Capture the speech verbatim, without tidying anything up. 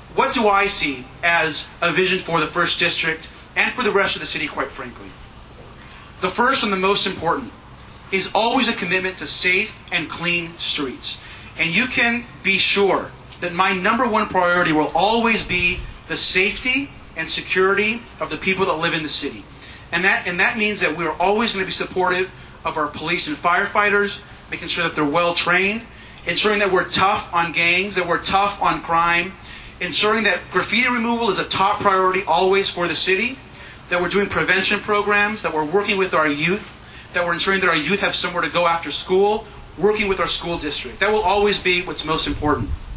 what do I see as a vision for the first district and for the rest of the city, quite frankly? The first and the most important is always a commitment to safe and clean streets. And you can be sure that my number one priority will always be the safety and security of the people that live in the city. And that, and that means that we're always going to be supportive of our police and firefighters, making sure that they're well trained, ensuring that we're tough on gangs, that we're tough on crime, ensuring that graffiti removal is a top priority always for the city, that we're doing prevention programs, that we're working with our youth, that we're ensuring that our youth have somewhere to go after school, working with our school district. That will always be what's most important.